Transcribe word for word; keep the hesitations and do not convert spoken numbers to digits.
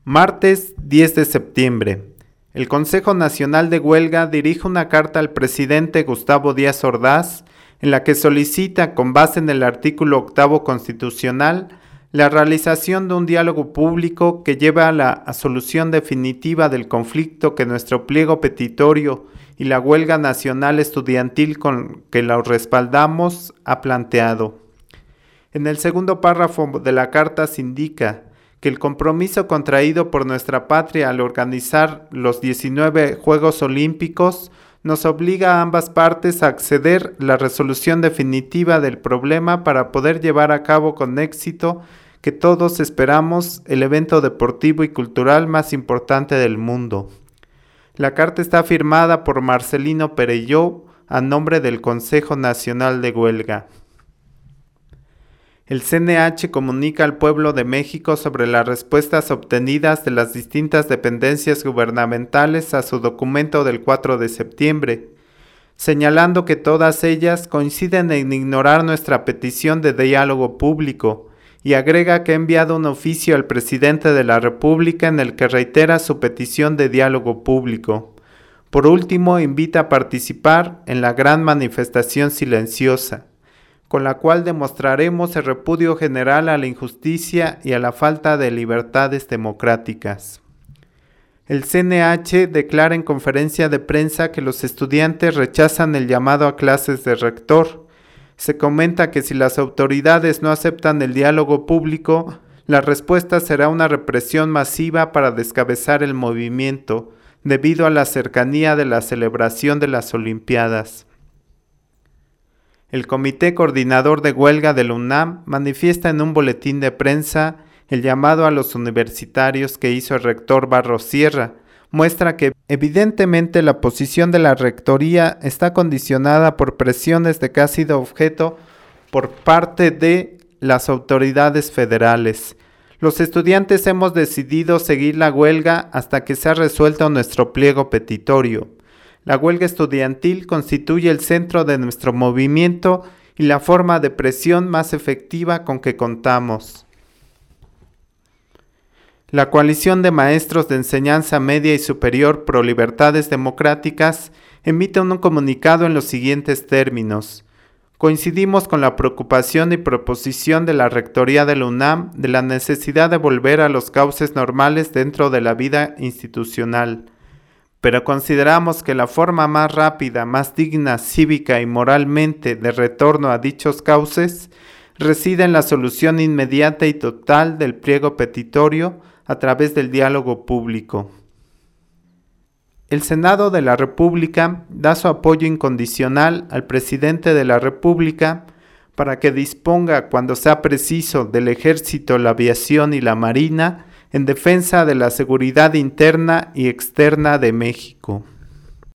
Martes diez de septiembre. El Consejo Nacional de Huelga dirige una carta al presidente Gustavo Díaz Ordaz en la que solicita, con base en el artículo octavo constitucional, la realización de un diálogo público que lleve a la a solución definitiva del conflicto que nuestro pliego petitorio y la huelga nacional estudiantil con que lo respaldamos ha planteado. En el segundo párrafo de la carta se indica que el compromiso contraído por nuestra patria al organizar los diecinueve Juegos Olímpicos nos obliga a ambas partes a acceder a la resolución definitiva del problema para poder llevar a cabo con éxito, que todos esperamos, el evento deportivo y cultural más importante del mundo. La carta está firmada por Marcelino Perelló a nombre del Consejo Nacional de Huelga. El C N H comunica al pueblo de México sobre las respuestas obtenidas de las distintas dependencias gubernamentales a su documento del cuatro de septiembre, señalando que todas ellas coinciden en ignorar nuestra petición de diálogo público, y agrega que ha enviado un oficio al presidente de la República en el que reitera su petición de diálogo público. Por último, invita a participar en la gran manifestación silenciosa, con la cual demostraremos el repudio general a la injusticia y a la falta de libertades democráticas. El C N H declara en conferencia de prensa que los estudiantes rechazan el llamado a clases del rector. Se comenta que si las autoridades no aceptan el diálogo público, la respuesta será una represión masiva para descabezar el movimiento, debido a la cercanía de la celebración de las Olimpiadas. El Comité Coordinador de Huelga de la UNAM manifiesta en un boletín de prensa el llamado a los universitarios que hizo el rector Barros Sierra. Muestra que evidentemente la posición de la rectoría está condicionada por presiones de que ha sido objeto por parte de las autoridades federales. Los estudiantes hemos decidido seguir la huelga hasta que sea resuelto nuestro pliego petitorio. La huelga estudiantil constituye el centro de nuestro movimiento y la forma de presión más efectiva con que contamos. La Coalición de Maestros de Enseñanza Media y Superior Pro Libertades Democráticas emite un comunicado en los siguientes términos. Coincidimos con la preocupación y proposición de la Rectoría de la UNAM de la necesidad de volver a los cauces normales dentro de la vida institucional, pero consideramos que la forma más rápida, más digna, cívica y moralmente de retorno a dichos cauces reside en la solución inmediata y total del pliego petitorio a través del diálogo público. El Senado de la República da su apoyo incondicional al presidente de la República para que disponga, cuando sea preciso, del Ejército, la Aviación y la Marina en defensa de la seguridad interna y externa de México.